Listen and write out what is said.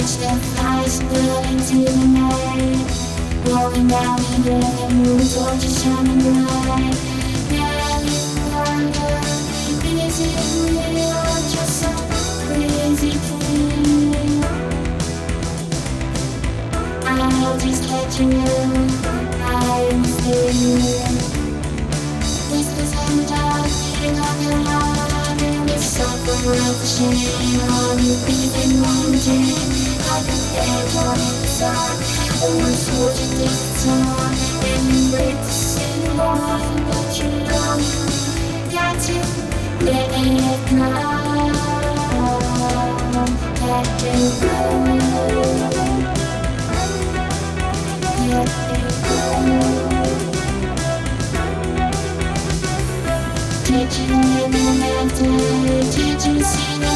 torch that flies well into the night. Rolling down the river, the torch is shining bright. Now you wonder, is it real or just some crazy dream? I'll just let you know I'm still. Whispers in the dark, beating on your heart, and the suffer of the shame on you breathing wanting. Like a dead on the sun, the worst fortune takes its on, and you break the city wall, but you know you got to let it go. Let it go. Let it go. Did you live in after? Did you see the